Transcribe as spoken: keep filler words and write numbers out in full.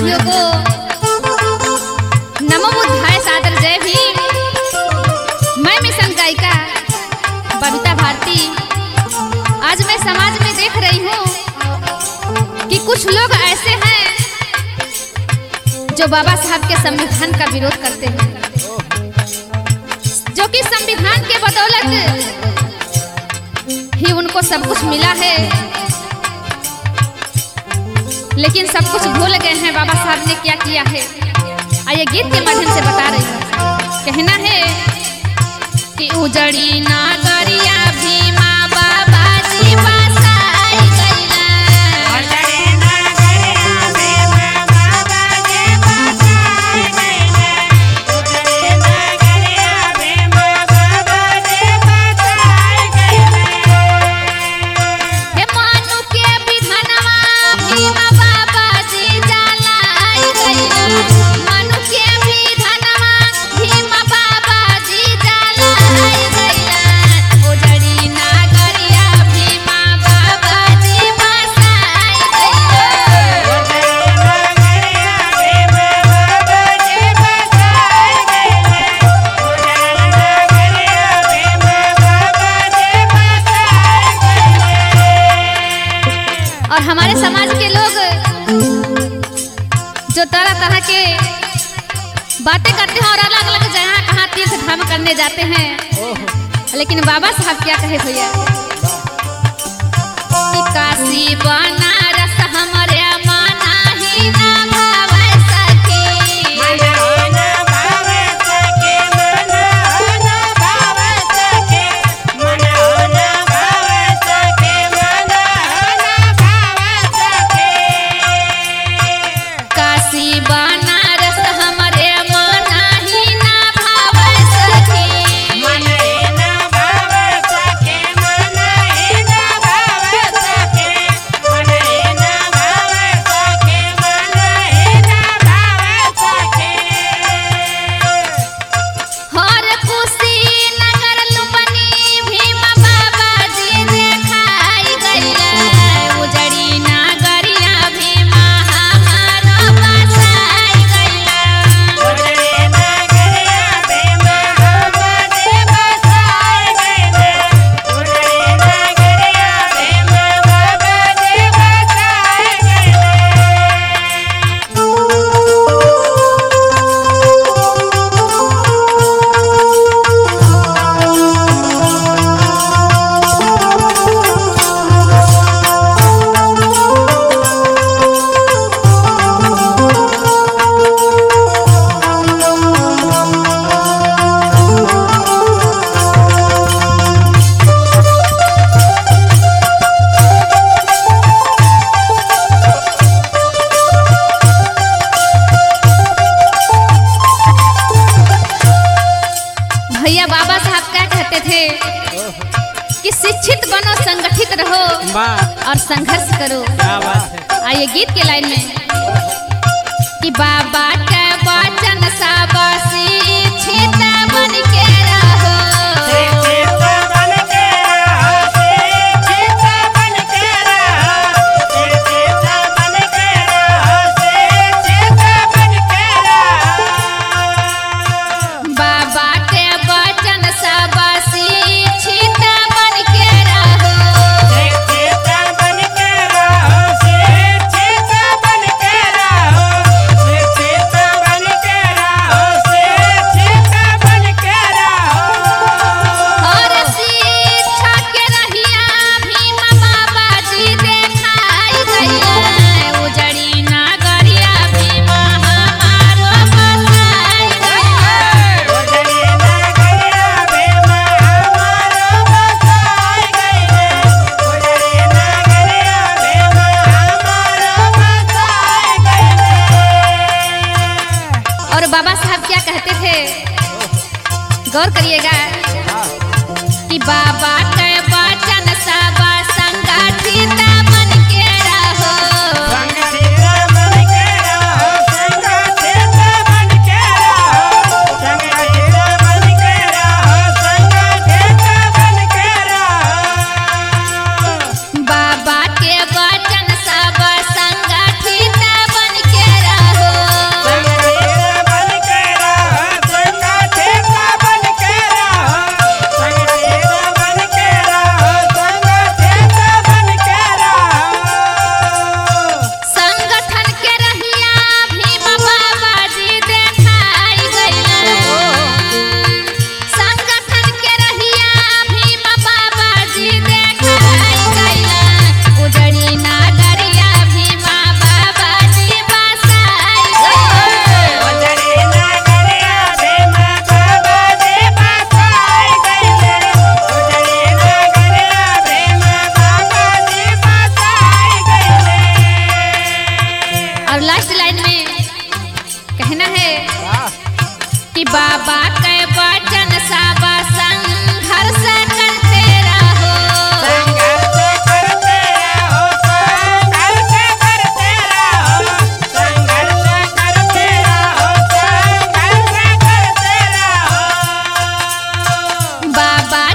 साथियों को नमो बुद्धाय सादर जय भीम। मैं मिशन गायिका बबीता भारती। आज मैं समाज में देख रही हूँ कि कुछ लोग ऐसे हैं जो बाबा साहब के संविधान का विरोध करते हैं, जो कि संविधान के बदौलत ही उनको सब कुछ मिला है, लेकिन सब कुछ भूल गए हैं बाबा साहब ने क्या किया है। आइए गीत के माध्यम से बता रही हूँ। कहना है कि उजड़ी नागरिया भीमा बाबा जी बसाई गइला। उजड़ी नागरिया भीमा बाबा जी बसाई गइला। उजड़ी नागरिया भीमा बाबा जी बसाई गइला। हे मानु के विधनवा भीमा बाबा जी जलाई गइला। मानु के विधनवा भीमा बाबा जी जलाई गइला। उजड़ी नागरिया भीमा बाबा जी बसाई गइला। उजड़ी नागरिया भीमा बाबा जी बसाई गइला। उजड़ी नागरिया भीमा बाबा जी बसाई गइला। और हमारे समाज के लोग जो तरह तरह के बातें करते हैं और अलग अलग जगह कहाँ तीर्थ धाम करने जाते हैं, लेकिन बाबा साहब क्या कहे भैया कि काशी बनारस हमरे माना ही ना भावे सखी। मना ना भावे सके मना ना भावे सके मना ना भावे सके मना ना भावे सके काशी बनारस हमरे माना ही ना भावे सखी। मना ना भावे सके मना ना भावे सके मना ना भावे सके मना ना भावे सके हर खुशी नगर लुबनी भीमा बाबा जी देखाई गइला। उजड़ी नागरिया भीमा हमारो बसाई गइला। उजड़ी नागरिया भीमा बाबा जी बसाई गइला। उजड़ी नागरिया भीमा बाबा जी बसाई भैया बाबा साहब क्या कहते थे कि शिक्षित बनो, संगठित रहो वाह और संघर्ष करो। क्या बात है। आइए गीत के लाइन में कि बाबा के वचन सब शिक्षित बन के रहो। शिक्षित बन के रहो शिक्षित बन के रहो शिक्षित बन के रहो शिक्षित बन के रहो बाबा के वचन सब शिक्षित बन के रहो। शिक्षित बन के रहो शिक्षित बन के रहो शिक्षित बन के रहो शिक्षित बन के रहो और शिक्षा के रहिया भीमा बाबा जी देखाई गइला। उजड़ी नागरिया भीमा हमारो बसाई गइला। उजड़ी नागरिया भीमा हमारो बसाई गइला। उजड़ी नागरिया भीमा हमारो बसाई गइला। और बाबा साहब क्या कहते थे, गौर करिएगा कि बाबा के वचन सब संगठित बन के रहो। संगठित बन के रहो संगठित बन के रहो संगठित बन के रहो संगठित बन के रहो बाबा के वचन सब संगठित बन के रहो। बाबा